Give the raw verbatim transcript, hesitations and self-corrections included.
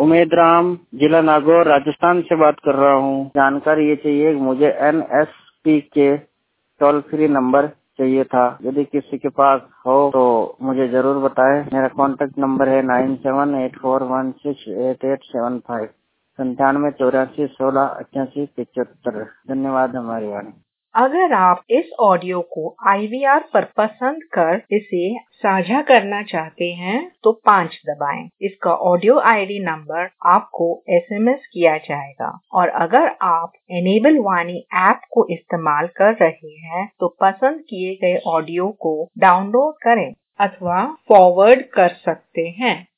उमेद राम, जिला नागौर, राजस्थान से बात कर रहा हूँ। जानकारी ये चाहिए कि मुझे एन एस पी के टोल फ्री नंबर चाहिए था। यदि किसी के पास हो तो मुझे जरूर बताएं। मेरा कॉन्टेक्ट नंबर है nine seven eight four one six eight eight seven five संतानवे चौरासी सोलह अट्ठासी पिछहत्तर। धन्यवाद हमारी वाणी। अगर आप इस ऑडियो को आई वी आर पर पसंद कर इसे साझा करना चाहते हैं तो पाँच दबाएं। इसका ऑडियो आई डी नंबर आपको एस एम एस किया जाएगा। और अगर आप एनेबल वाणी ऐप को इस्तेमाल कर रहे हैं तो पसंद किए गए ऑडियो को डाउनलोड करें अथवा फॉरवर्ड कर सकते हैं।